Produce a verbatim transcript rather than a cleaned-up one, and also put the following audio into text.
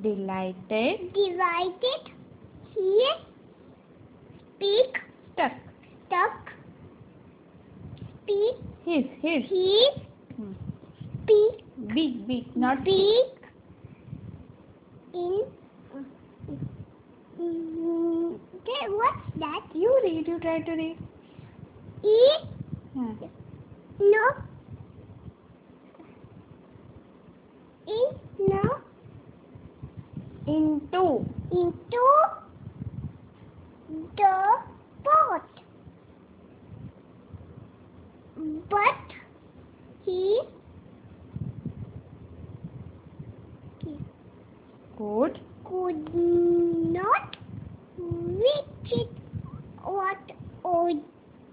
Delighted. Delighted. He speak. Stuck. Stuck. Speak. His. His. He Hmm. speak. Big. Big. Not Speak. In. Mm, okay, what's that? You read. You try to read. E. Hmm. No. In. No. Into. Into the pot. But he Could.